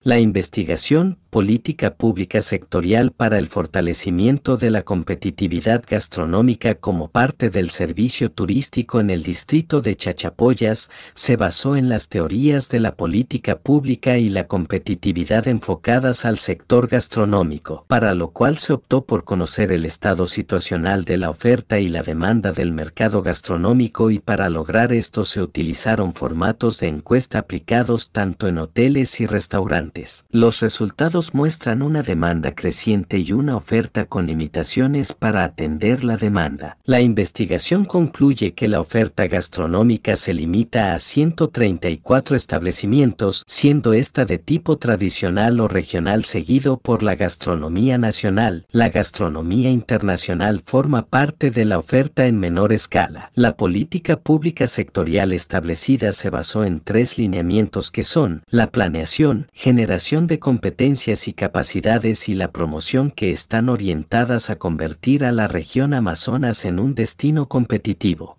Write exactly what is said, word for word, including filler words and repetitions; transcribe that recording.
La investigación, política pública sectorial para el fortalecimiento de la competitividad gastronómica como parte del servicio turístico en el distrito de Chachapoyas, se basó en las teorías de la política pública y la competitividad enfocadas al sector gastronómico, para lo cual se optó por conocer el estado situacional de la oferta y la demanda del mercado gastronómico, y para lograr esto se utilizaron formatos de encuesta aplicados tanto en hoteles y restaurantes. Los resultados muestran una demanda creciente y una oferta con limitaciones para atender la demanda. La investigación concluye que la oferta gastronómica se limita a ciento treinta y cuatro establecimientos, siendo esta de tipo tradicional o regional, seguido por la gastronomía nacional. La gastronomía internacional forma parte de la oferta en menor escala. La política pública sectorial establecida se basó en tres lineamientos que son la planeación, generación de competencias y capacidades, y la promoción, que están orientadas a convertir a la región Amazonas en un destino competitivo.